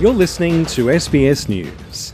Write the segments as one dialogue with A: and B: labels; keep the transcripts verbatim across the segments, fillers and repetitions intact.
A: You're listening to S B S News.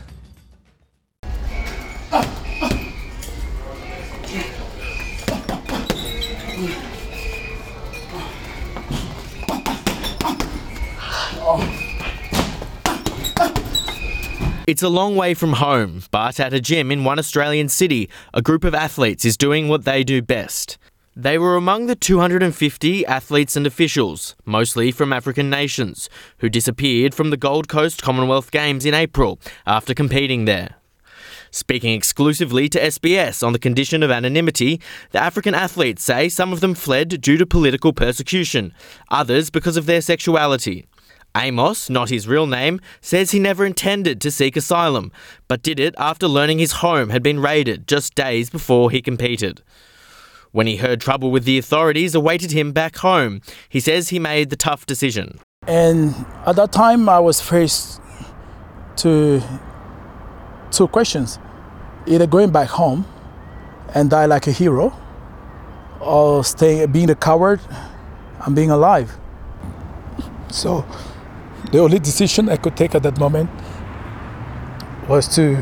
B: It's a long way from home, but at a gym in one Australian city, a group of athletes is doing what they do best. They were among the two hundred fifty athletes and officials, mostly from African nations, who disappeared from the Gold Coast Commonwealth Games in April after competing there. Speaking exclusively to S B S on the condition of anonymity, the African athletes say some of them fled due to political persecution, others because of their sexuality. Amos, not his real name, says he never intended to seek asylum, but did it after learning his home had been raided just days before he competed. When he heard trouble with the authorities awaited him back home, he says he made the tough decision.
C: And at that time, I was faced to two questions. Either going back home and die like a hero, or staying, being a coward and being alive. So the only decision I could take at that moment was to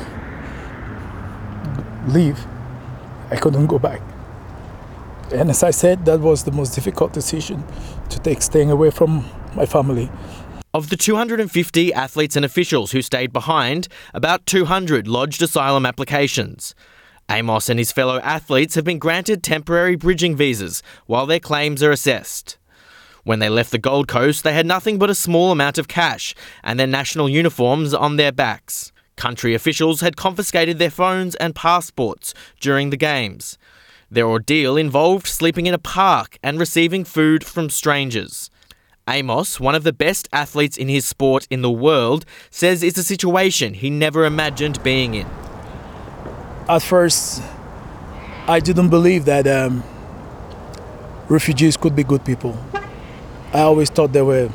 C: leave. I couldn't go back. And as I said, that was the most difficult decision to take, staying away from my family.
B: Of the two hundred fifty athletes and officials who stayed behind, about two hundred lodged asylum applications. Amos and his fellow athletes have been granted temporary bridging visas while their claims are assessed. When they left the Gold Coast, they had nothing but a small amount of cash and their national uniforms on their backs. Country officials had confiscated their phones and passports during the Games. Their ordeal involved sleeping in a park and receiving food from strangers. Amos, one of the best athletes in his sport in the world, says it's a situation he never imagined being in.
C: At first, I didn't believe that um, refugees could be good people. I always thought they were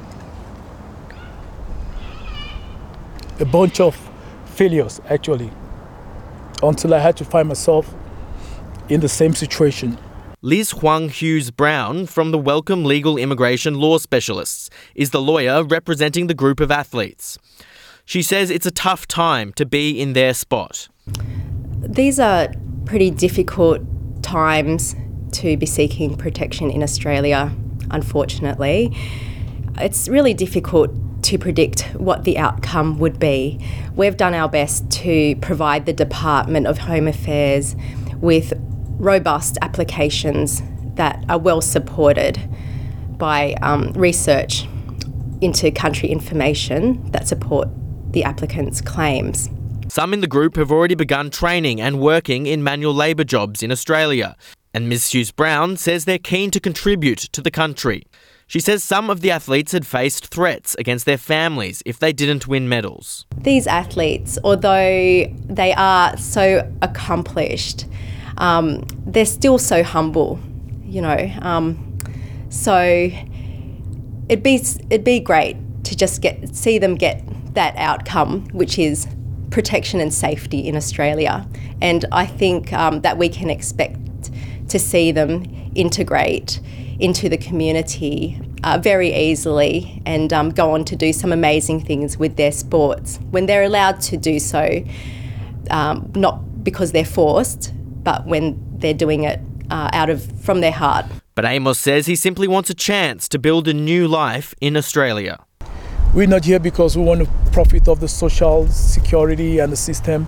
C: a bunch of failures, actually, until I had to find myself in the same situation.
B: Liz Huang Hughes Brown from the Wellcome Legal Immigration Law Specialists is the lawyer representing the group of athletes. She says it's a tough time to be in their spot.
D: These are pretty difficult times to be seeking protection in Australia, unfortunately. It's really difficult to predict what the outcome would be. We've done our best to provide the Department of Home Affairs with robust applications that are well supported by um, research into country information that support the applicant's claims.
B: Some in the group have already begun training and working in manual labour jobs in Australia, and Miz Hughes-Brown says they're keen to contribute to the country. She says some of the athletes had faced threats against their families if they didn't win medals.
D: These athletes, although they are so accomplished, um, they're still so humble, you know. Um, so it'd be it'd be great to just get see them get that outcome, which is protection and safety in Australia. And I think um, that we can expect to see them integrate into the community uh, very easily and um, go on to do some amazing things with their sports when they're allowed to do so, um, not because they're forced, but when they're doing it uh, out of from their heart.
B: But Amos says he simply wants a chance to build a new life in Australia.
C: We're not here because we want to profit off the social security and the system.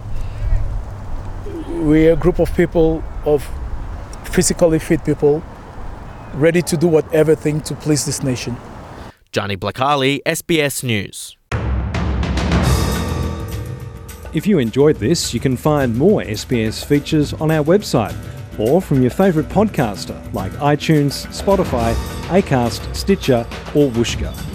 C: We're a group of people, of physically fit people, ready to do whatever thing to please this nation.
B: Johnny Blakali, S B S News.
A: If you enjoyed this, you can find more S B S features on our website or from your favourite podcaster like iTunes, Spotify, Acast, Stitcher or Whooshkaa.